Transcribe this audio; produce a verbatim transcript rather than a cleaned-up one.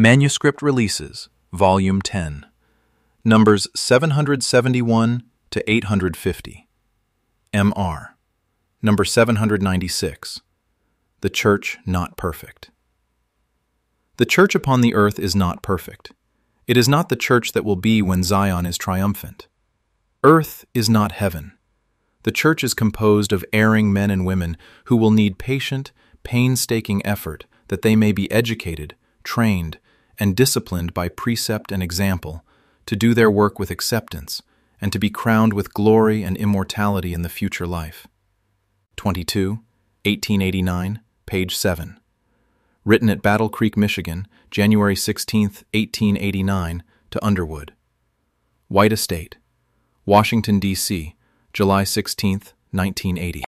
Manuscript Releases, Volume ten, numbers seven hundred seventy-one to eight hundred fifty. M R, number seven hundred ninety-six. The Church Not Perfect. The church upon the earth is not perfect. It is not the church that will be when Zion is triumphant. Earth is not heaven. The church is composed of erring men and women who will need patient, painstaking effort that they may be educated, trained, and disciplined by precept and example to do their work with acceptance and to be crowned with glory and immortality in the future life. twenty-two, eighteen eighty-nine, page seven. Written at Battle Creek, Michigan, January sixteenth, eighteen eighty-nine, to Underwood. White Estate, Washington, D C, July sixteenth, nineteen eighty.